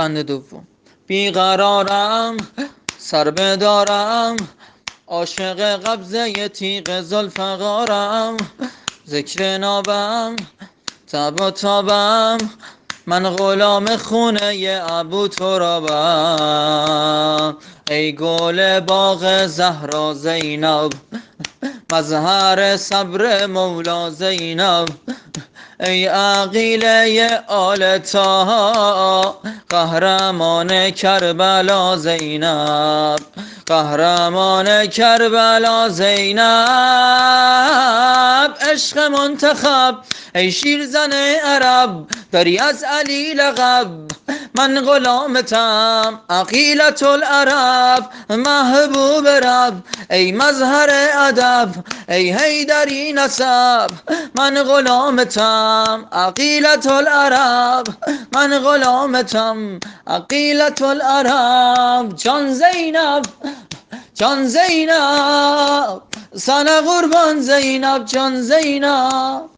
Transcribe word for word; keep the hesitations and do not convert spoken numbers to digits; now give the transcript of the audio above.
بند دوم. بیقرارم سر بدارم، عاشق قبضه تیغ ذوالفقارم، ذکر نابم تب و تابم، من غلام خونه ابو ترابم. ای گل باغ زهرا زینب، مظهر صبر مولا زینب، ای عقیله آل طه، قهرمان کربلا زینب، قهرمان کربلا زینب. عشق منتخب ای شیرزن عرب، داری از علی لقب، من غلامتم عقیلة العرب، محبوب رب ای مظهر ادب، ای حیدری نسب، من غلامتم عقیلة العرب، من غلامتم عقیلة العرب. جان زینب جان زینب، سن قربان زینب جان زینب.